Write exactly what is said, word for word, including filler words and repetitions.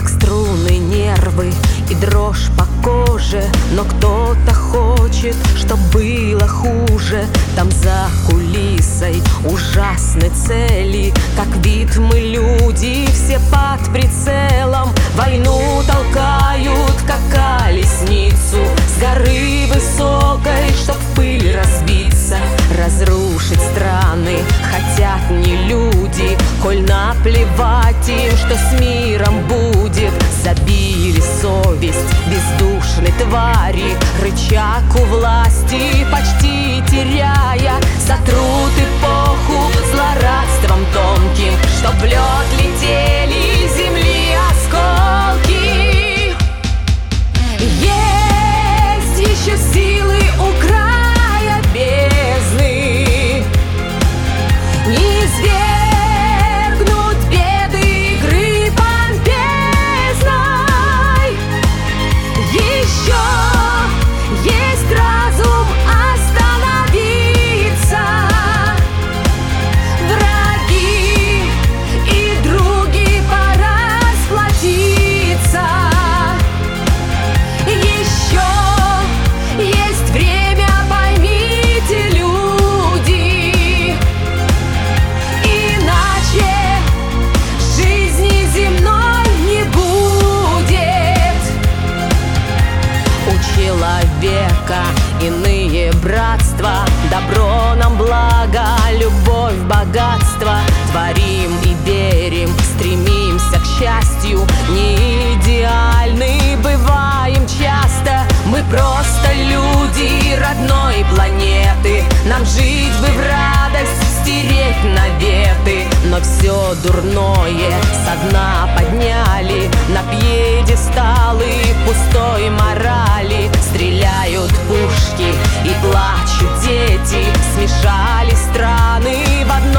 как струны нервы и дрожь по коже. Но кто-то хочет, чтоб было хуже. Там за кулисой ужасны цели, как вид мы люди, все под прицелом. Войну толкают, как колесницу, с горы высокой, чтоб в пыль разбиться. Разрушить страны хотят не люди, коль наплевать им, что с миром будет. Забили совесть бездушной твари, рычаг у власти почти теряя. Сотрут эпоху злорадством тонким, чтоб в лед летели земли осколки. Есть еще силы у края бездны, не извергнут беды игры помпезной. Еще есть разум остановиться. Враги и други, пора сплотиться. Еще есть время, поймите, люди, иначе жизни земной не будет. У человека иные братства, добро нам благо, любовь, богатство. Творим и верим, стремимся к счастью, не идеальны бываем часто. Мы просто люди родной планеты, нам жить бы в радость, стереть наветы. Но все дурное со дна подняли на пьедесталы пустой морали. Стреляют пушки и плачут дети, смешали страны в одно